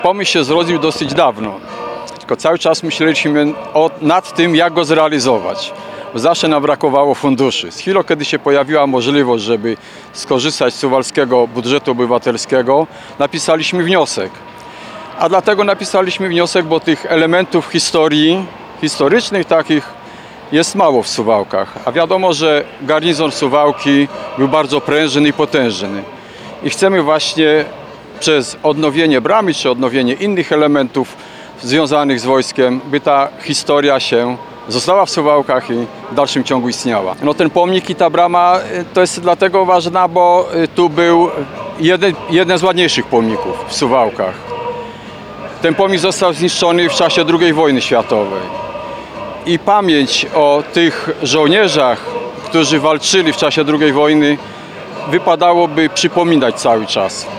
Pomysł się zrodził dosyć dawno, tylko cały czas myśleliśmy nad tym, jak go zrealizować. Bo zawsze nam brakowało funduszy. Z chwilą, kiedy się pojawiła możliwość, żeby skorzystać z suwalskiego budżetu obywatelskiego, napisaliśmy wniosek. A dlatego napisaliśmy wniosek, bo tych elementów historycznych takich jest mało w Suwałkach. A wiadomo, że garnizon Suwałki był bardzo prężny i potężny. I chcemy właśnie przez odnowienie bramy, czy odnowienie innych elementów związanych z wojskiem, by ta historia została w Suwałkach i w dalszym ciągu istniała. No ten pomnik i ta brama to jest dlatego ważna, bo tu był jeden z ładniejszych pomników w Suwałkach. Ten pomnik został zniszczony w czasie II wojny światowej. I pamięć o tych żołnierzach, którzy walczyli w czasie II wojny, wypadałoby przypominać cały czas.